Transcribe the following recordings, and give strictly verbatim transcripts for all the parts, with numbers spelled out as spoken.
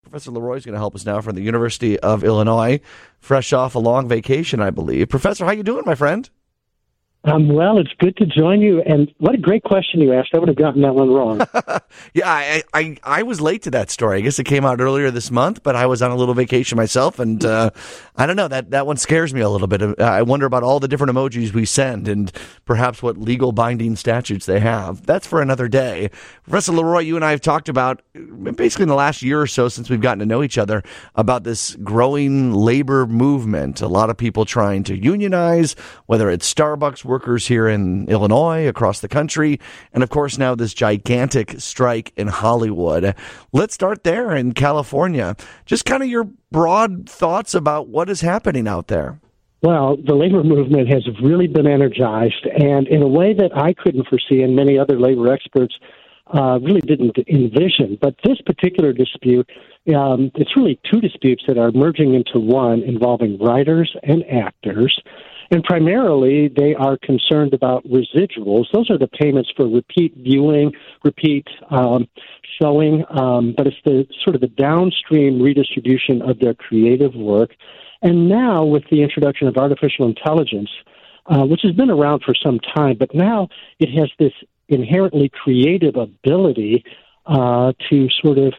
Professor Leroy is going to help us now from the University of Illinois, fresh off a long vacation, I believe. Professor, how you doing, my friend? Um, well, it's good to join you, and what a great question you asked. I would have gotten that one wrong. yeah, I, I I was late to that story. I guess it came out earlier this month, but I was on a little vacation myself, and uh, I don't know, that, that one scares me a little bit. I wonder about all the different emojis we send and perhaps what legal binding statutes they have. That's for another day. Professor Leroy, you and I have talked about, basically in the last year or so since we've gotten to know each other, about this growing labor movement. A lot of people trying to unionize, whether it's Starbucks workers here in Illinois, across the country, and of course now this gigantic strike in Hollywood. Let's start there in California. Just kind of your broad thoughts about what is happening out there. Well, the labor movement has really been energized, and in a way that I couldn't foresee and many other labor experts uh, really didn't envision. But this particular dispute, um, it's really two disputes that are merging into one involving writers and actors. And primarily, they are concerned about residuals. Those are the payments for repeat viewing, repeat um, showing, um, but it's the sort of the downstream redistribution of their creative work. And now, with the introduction of artificial intelligence, uh, which has been around for some time, but now it has this inherently creative ability uh, to sort of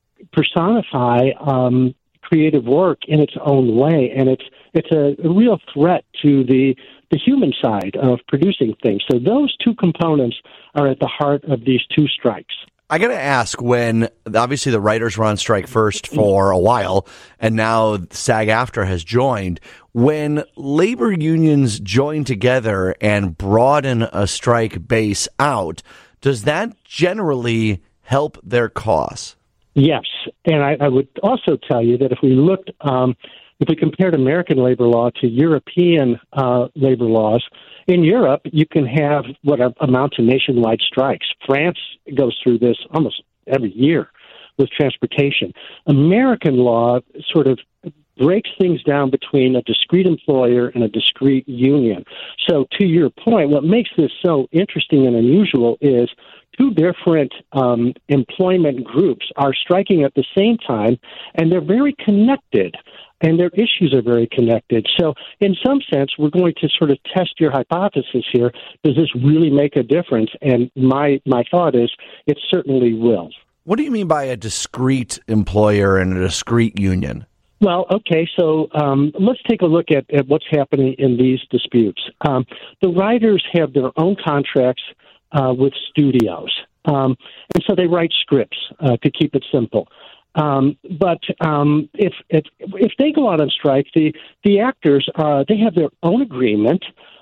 personify um, creative work in its own way, and it's it's a, a real threat to the the human side of producing things. So those two components are at the heart of these two strikes. I got to ask, when obviously the writers were on strike first for a while, and now SAG-AFTRA has joined, when labor unions join together and broaden a strike base out, does that generally help their cause? Yes, and I, I would also tell you that if we looked, um, if we compared American labor law to European uh, labor laws, in Europe you can have what amount to nationwide strikes. France goes through this almost every year with transportation. American law sort of breaks things down between a discrete employer and a discrete union. So to your point, what makes this so interesting and unusual is two different um, employment groups are striking at the same time, and they're very connected, and their issues are very connected. So in some sense, we're going to sort of test your hypothesis here. Does this really make a difference? And my, my thought is it certainly will. What do you mean by a discrete employer and a discrete union? Well, okay, so um, let's take a look at, at what's happening in these disputes. Um, the writers have their own contracts uh, with studios, um, and so they write scripts, uh, to keep it simple. Um, but um, if, if if they go out on strike, the, the actors, uh, they have their own agreement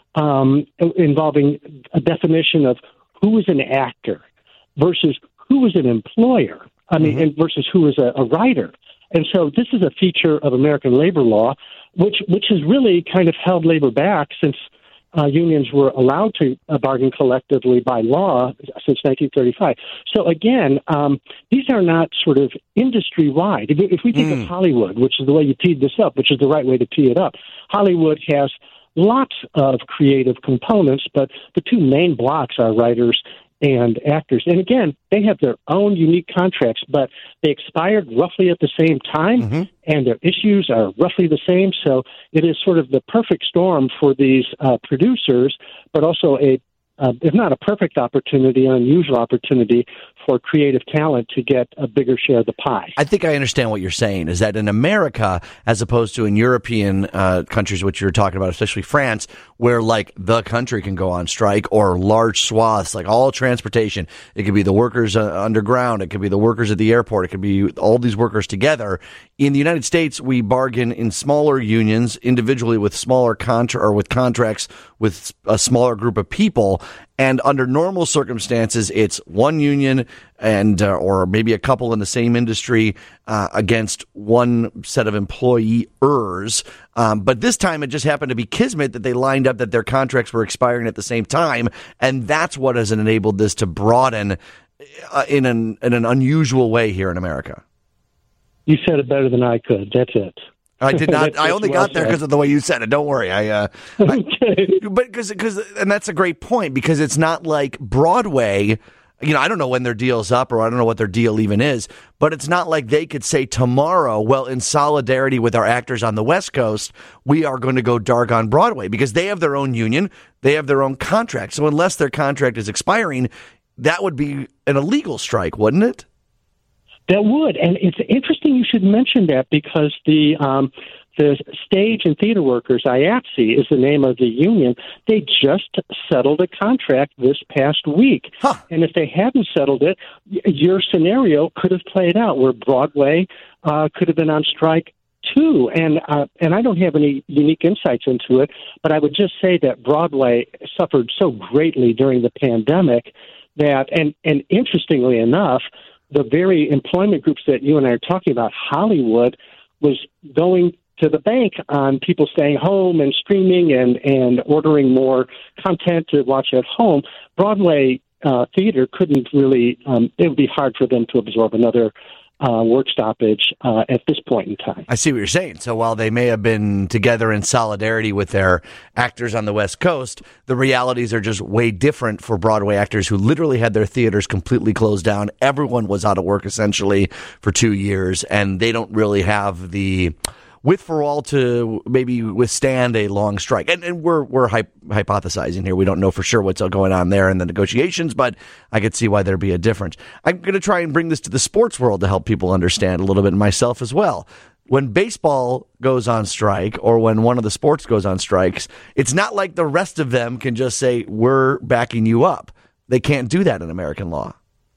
um, involving a definition of who is an actor versus who is an employer, I mean, mm-hmm. and versus who is a, a writer. And so this is a feature of American labor law, which which has really kind of held labor back since uh, unions were allowed to uh, bargain collectively by law since nineteen thirty-five. So again, um, these are not sort of industry-wide. If, if we think mm. of Hollywood, which is the way you teed this up, which is the right way to tee it up, Hollywood has lots of creative components, but the two main blocks are writers and actors. And again, they have their own unique contracts, but they expired roughly at the same time, mm-hmm. and their issues are roughly the same. So it is sort of the perfect storm for these uh, producers, but also a Uh, if not a perfect opportunity, an unusual opportunity for creative talent to get a bigger share of the pie. I think I understand what you're saying, is that in America, as opposed to in European uh, countries, which you're talking about, especially France, where like the country can go on strike, or large swaths, like all transportation. It could be the workers uh, underground. It could be the workers at the airport. It could be all these workers together. In the United States, we bargain in smaller unions, individually with smaller contra- or with contracts with a smaller group of people. And under normal circumstances, it's one union and uh, or maybe a couple in the same industry uh, against one set of employers. Um, but this time it just happened to be kismet that they lined up that their contracts were expiring at the same time. And that's what has enabled this to broaden uh, in an in an unusual way here in America. You said it better than I could. That's it. I did not. I only got there because of the way you said it. Don't worry. I, uh, okay. I, but because, because, and that's a great point, because it's not like Broadway you know, I don't know when their deal's up or I don't know what their deal even is, but it's not like they could say tomorrow, well, in solidarity with our actors on the West Coast, we are going to go dark on Broadway because they have their own union. They have their own contract. So unless their contract is expiring, that would be an illegal strike, wouldn't it? That would. And it's interesting you should mention that because the um, the Stage and Theater Workers, I A T S E, is the name of the union. They just settled a contract this past week. Huh. And if they hadn't settled it, your scenario could have played out where Broadway uh, could have been on strike too. And uh, and I don't have any unique insights into it, but I would just say that Broadway suffered so greatly during the pandemic that, and, and interestingly enough, the very employment groups that you and I are talking about, Hollywood, was going to the bank on people staying home and streaming and, and ordering more content to watch at home. Broadway uh, theater couldn't really, um, it would be hard for them to absorb another uh, work stoppage uh, at this point in time. I see what you're saying. So while they may have been together in solidarity with their actors on the West Coast, the realities are just way different for Broadway actors who literally had their theaters completely closed down. Everyone was out of work essentially for two years, and they don't really have the width for all to maybe withstand a long strike. And, and we're we're hy- hypothesizing here. We don't know for sure what's going on there in the negotiations, but I could see why there'd be a difference. I'm going to try and bring this to the sports world to help people understand a little bit, myself as well. When baseball goes on strike or when one of the sports goes on strikes, it's not like the rest of them can just say, we're backing you up. They can't do that in American law.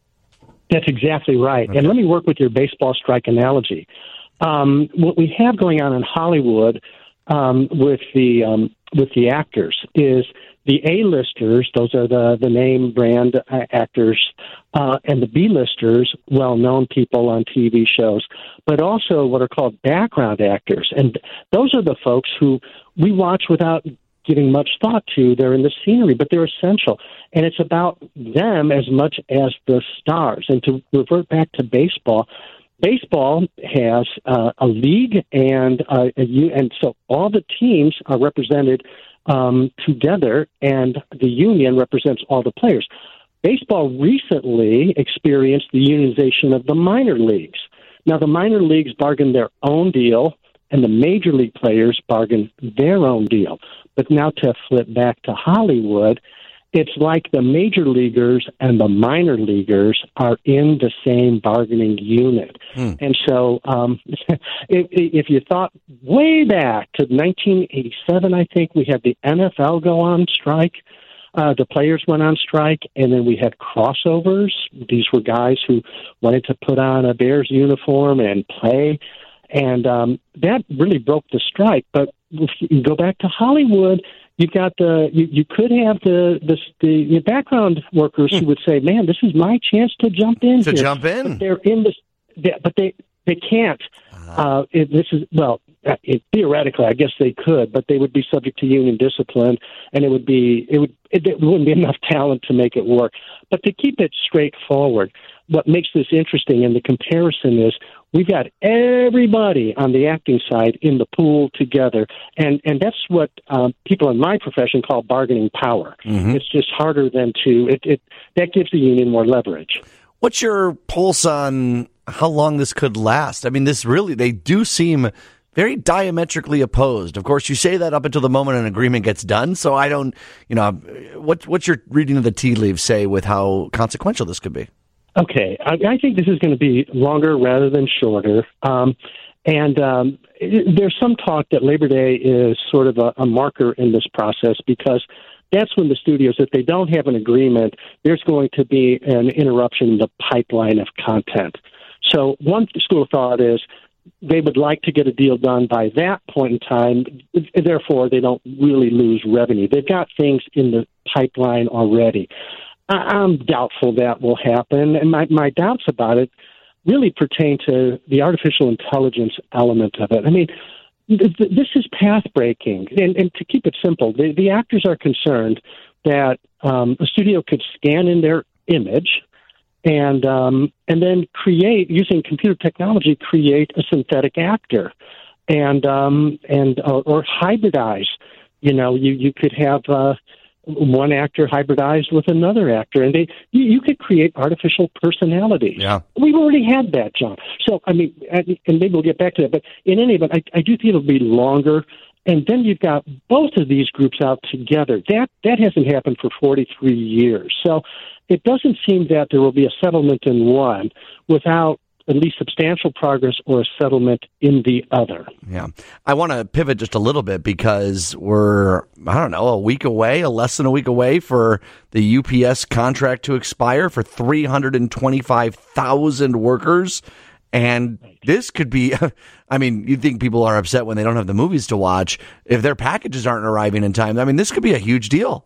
That's exactly right. Okay. And let me work with your baseball strike analogy. Um, what we have going on in Hollywood um, with the um, with the actors is the A-listers, those are the, the name brand uh, actors, uh, and the B-listers, well-known people on T V shows, but also what are called background actors. And those are the folks who we watch without giving much thought to. They're in the scenery, but they're essential. And it's about them as much as the stars. And to revert back to baseball, baseball has uh, a league, and uh, a, and so all the teams are represented um, together, and the union represents all the players. Baseball recently experienced the unionization of the minor leagues. Now, the minor leagues bargain their own deal, and the major league players bargain their own deal. But now to flip back to Hollywood, it's like the major leaguers and the minor leaguers are in the same bargaining unit. Hmm. And so um, if, if you thought way back to nineteen eighty-seven, I think, we had the N F L go on strike. Uh, the players went on strike, and then we had crossovers. These were guys who wanted to put on a Bears uniform and play. And um, that really broke the strike. But if you go back to Hollywood, you've got the you, you could have the the, the, the background workers who would say, "Man, this is my chance to jump in." To here. jump in, but they're in this, they, but they they can't. Uh-huh. Uh, it, this is well, it, theoretically, I guess they could, but they would be subject to union discipline, and it would be it would it, it wouldn't be enough talent to make it work. But to keep it straightforward, what makes this interesting in the comparison is we've got everybody on the acting side in the pool together, and, and that's what um, people in my profession call bargaining power. Mm-hmm. It's just harder than to it, it. That gives the union more leverage. What's your pulse on how long this could last? I mean, this really, they do seem very diametrically opposed. Of course, you say that up until the moment an agreement gets done, so I don't, you know, what, what's your reading of the tea leaves say with how consequential this could be? Okay, I, I think this is going to be longer rather than shorter. Um, and um, it, there's some talk that Labor Day is sort of a, a marker in this process because that's when the studios, if they don't have an agreement, there's going to be an interruption in the pipeline of content. So one school of thought is they would like to get a deal done by that point in time, therefore they don't really lose revenue. They've got things in the pipeline already. I'm doubtful that will happen, and my, my doubts about it really pertain to the artificial intelligence element of it. I mean, th- th- this is path-breaking, and, and to keep it simple, the, the actors are concerned that um, a studio could scan in their image and um, and then create, using computer technology, create a synthetic actor, and um, and uh, or hybridize. You know, you, you could have... Uh, one actor hybridized with another actor, and they you, you could create artificial personalities. Yeah. We've already had that, John. So, I mean, and maybe we'll get back to that, but in any event, I, I do think it'll be longer. And then you've got both of these groups out together. That that hasn't happened for forty-three years. So it doesn't seem that there will be a settlement in one without at least substantial progress or a settlement in the other. Yeah. I want to pivot just a little bit because we're, I don't know, a week away, a less than a week away for the U P S contract to expire for three hundred twenty-five thousand workers. And this could be, I mean, you think people are upset when they don't have the movies to watch. If their packages aren't arriving in time, I mean, this could be a huge deal.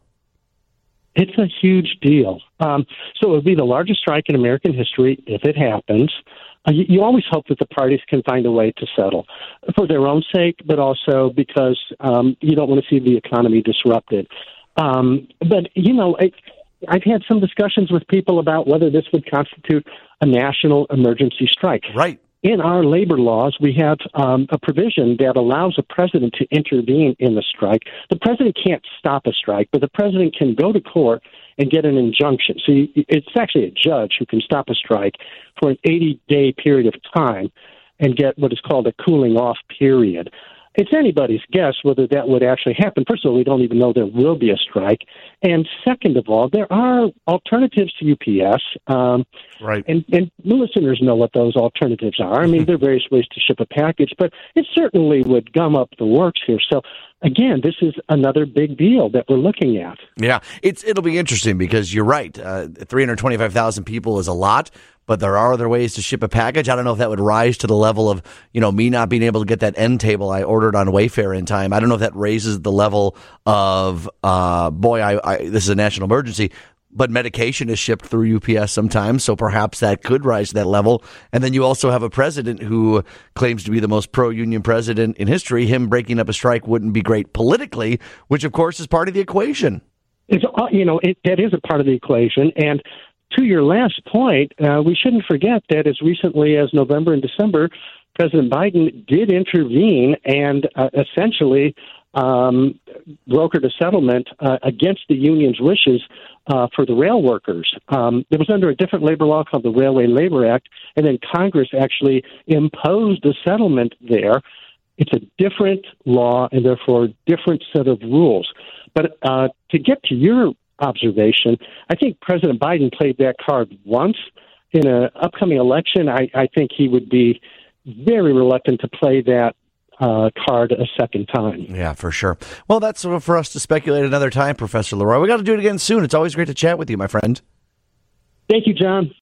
It's a huge deal. Um, so it would be the largest strike in American history if it happens. Uh, you, you always hope that the parties can find a way to settle for their own sake, but also because um, you don't want to see the economy disrupted. Um, but, you know, it, I've had some discussions with people about whether this would constitute a national emergency strike. Right. In our labor laws, we have um, a provision that allows a president to intervene in the strike. The president can't stop a strike, but the president can go to court and get an injunction. So you, it's actually a judge who can stop a strike for an eighty-day period of time and get what is called a cooling-off period. It's anybody's guess whether that would actually happen. First of all, we don't even know there will be a strike. And second of all, there are alternatives to U P S. Um, right. And, and listeners know what those alternatives are. I mean, there are various ways to ship a package, but it certainly would gum up the works here. So, again, this is another big deal that we're looking at. Yeah, it's it'll be interesting because you're right. Uh, three hundred twenty-five thousand people is a lot, but there are other ways to ship a package. I don't know if that would rise to the level of, you know, me not being able to get that end table I ordered on Wayfair in time. I don't know if that raises the level of, uh, boy, I, I this is a national emergency. But medication is shipped through U P S sometimes, so perhaps that could rise to that level. And then you also have a president who claims to be the most pro-union president in history. Him breaking up a strike wouldn't be great politically, which, of course, is part of the equation. It's, you know, it, that is a part of the equation. And to your last point, uh, we shouldn't forget that as recently as November and December, President Biden did intervene and uh, essentially um, brokered a settlement uh, against the union's wishes uh, for the rail workers. Um, it was under a different labor law called the Railway Labor Act, and then Congress actually imposed a settlement there. It's a different law and therefore a different set of rules. But uh, to get to your observation, I think President Biden played that card once. In an upcoming election, I, I think he would be very reluctant to play that uh, card a second time. Yeah, for sure. Well, that's for us to speculate another time, Professor Leroy. We got to do it again soon. It's always great to chat with you, my friend. Thank you, John.